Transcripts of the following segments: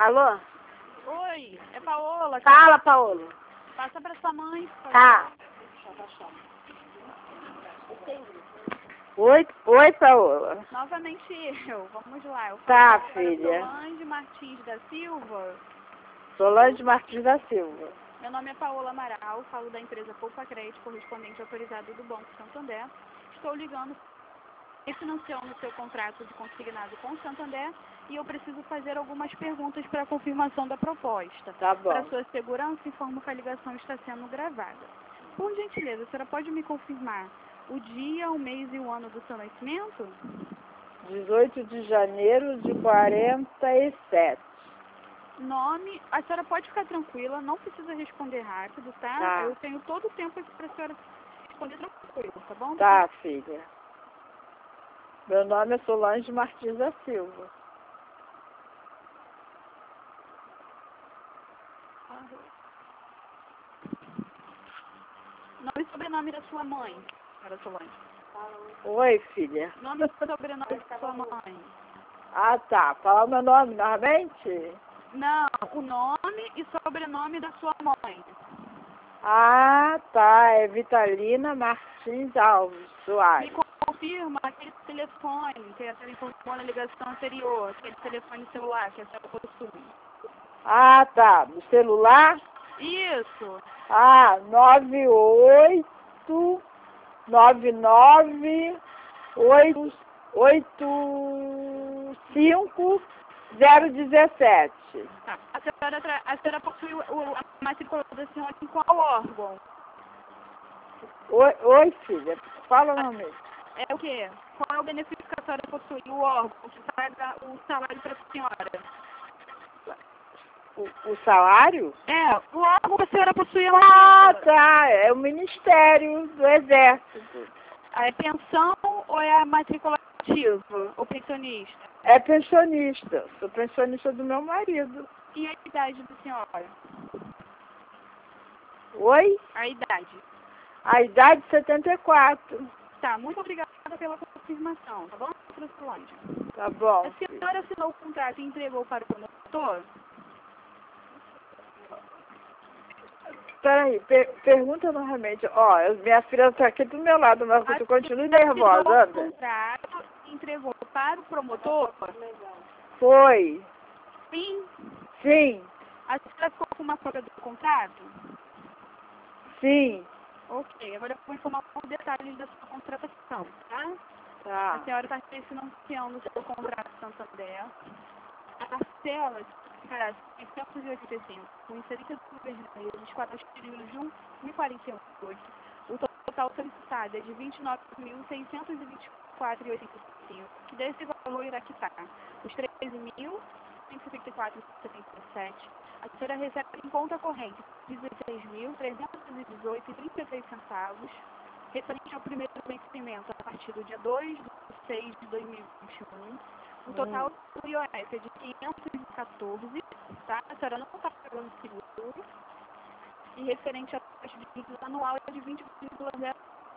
Alô? Oi, é Paola. Fala, Paola. Passa pra sua mãe. Tá. Oi, Paola. Novamente eu. Vamos lá. Eu Tá, falo filha. para Solange Martins da Silva. Solange Martins da Silva. Meu nome é Paola Amaral, falo da empresa Poupa Crédito, correspondente autorizado do Banco Santander. Estou ligando refinanciando o seu contrato de consignado com o Santander e eu preciso fazer algumas perguntas para a confirmação da proposta. Tá bom. Para sua segurança, informo que a ligação está sendo gravada. Por gentileza, a senhora pode me confirmar o dia, o mês e o ano do seu nascimento? 18 de janeiro de 47. Nome, a senhora pode ficar tranquila, não precisa responder rápido, tá? Tá. Eu tenho todo o tempo aqui para a senhora responder tranquilo, tá bom? Tá, filha. Meu nome é Solange Martins da Silva. Nome e sobrenome da sua mãe, senhora Solange. Oi, filha. Nome e sobrenome da sua mãe. Ah, tá. Falar o meu nome novamente? Não, o nome e sobrenome da sua mãe. Ah, tá. É Vitalina Martins Alves Soares. Me confirma aquele telefone que a senhora informou na ligação anterior, aquele telefone celular que a senhora possui. Ah, tá. Do celular? Isso. Ah, 989985017. Tá. A senhora possui a matrícula da senhora em qual órgão? Oi, filha. Fala novamente. É o quê? Qual é o benefício que a senhora possui? O órgão que paga o salário para a senhora? O salário? É, o órgão que a senhora possui é Ah, uma tá. É o Ministério do Exército. é pensão ou é a matrícula ativa, o pensionista? É pensionista. Sou pensionista do meu marido. E a idade da senhora? Oi? A idade. A idade 74. Tá, muito obrigada pela confirmação, tá bom, doutora Solange? Tá bom, A filha. senhora assinou o contrato e entregou para o promotor? Peraí, pergunta novamente. Ó, minha filha tá aqui do meu lado, mas eu continuo nervosa. Assinou o Anda. contrato e entregou para o promotor? Foi. Sim. Sim. A senhora ficou com uma cópia do contrato? Sim. Ok, agora eu vou informar os detalhes da sua contratação, tá? Tá. A senhora está refinanciando o seu contrato Santander. A parcela ficará 685, com incidência do vermelho, 24 períodos de 1,48. O total solicitado é de R$ 29.624,85, que desse valor irá quitar os R$ 13.154,77. A senhora recebe em conta corrente R$ 16.318,33, referente ao primeiro vencimento a partir do dia 2 de 6 de 2021. O total do IOF é de 514, tá? A senhora não está pagando seguro. E referente à taxa de juros anual é de 20,0.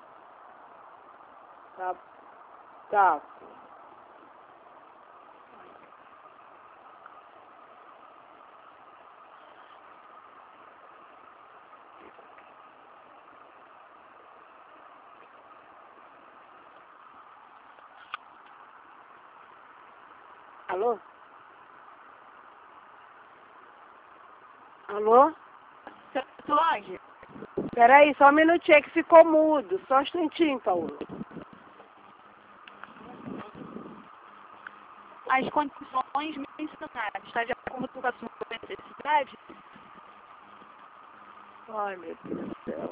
Tá. Tá. Alô? Alô? Solange, Peraí, só um minutinho que ficou mudo. Só um instantinho, Paulo. as condições mencionadas, está de acordo com a sua necessidade? Ai, meu Deus do céu.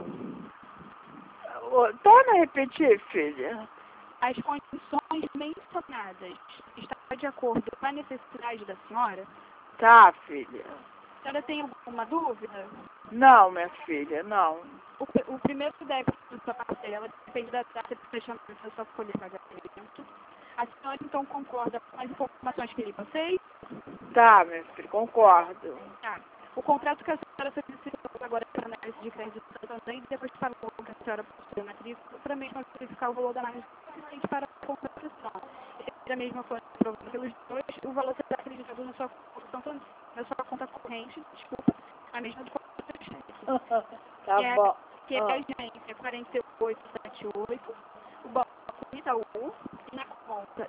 Torna a repetir, filha. As condições mencionadas está de acordo com a necessidade da senhora? Tá, filha. A senhora tem alguma dúvida? Não, minha filha, não. O primeiro débito da sua parcela depende da data de fechamento da sua folha de pagamento. A senhora então concorda com as informações que lhe passei? Tá, minha filha, concordo. Tá. O contrato que a senhora solicitou agora para análise de crédito também, depois de falar com a senhora possui a matrícula, para mesmo verificar o valor da análise suficiente para a contratação. Se a mesma for aprovada pelos dois, o valor será acreditado na sua conta na sua conta corrente, desculpa, a mesma do cheque. Tá bom. Que é a agência 4878, o banco Itaú, e na conta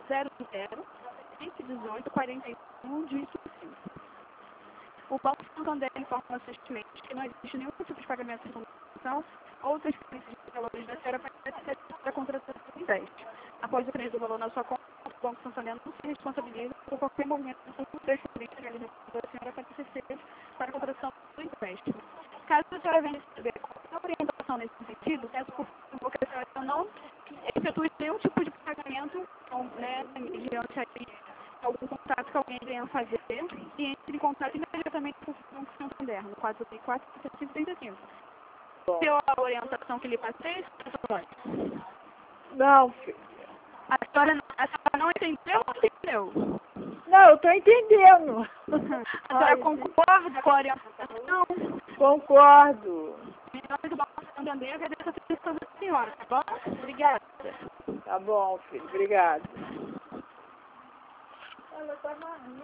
00-118-41 de 5. O Banco Santander informa aos seus clientes que não existe nenhum tipo de pagamento de contribuição ou transferência de valores da senhora para a contratação do empréstimo. Após o crédito do valor na sua conta, o Banco Santander não se responsabiliza por qualquer movimento de transferência realizada pela senhora para a contratação do empréstimo. Caso a senhora venha receber qualquer orientação nesse sentido, peço por favor que a senhora não efetue nenhum tipo de pagamento, né, mediante aí algum contato que alguém venha fazer e entre em contato imediatamente com o Banco Santander, no 434-735. Deu a orientação que lhe passei, Não, filho. a senhora não entendeu ou entendeu? Não, eu tô entendendo. A senhora concorda com a orientação? Concordo. Em nome do Banco Santander, agradeço a atenção da senhora, tá bom? Obrigada. Tá bom, filho. Obrigado. Ela tá marrendo.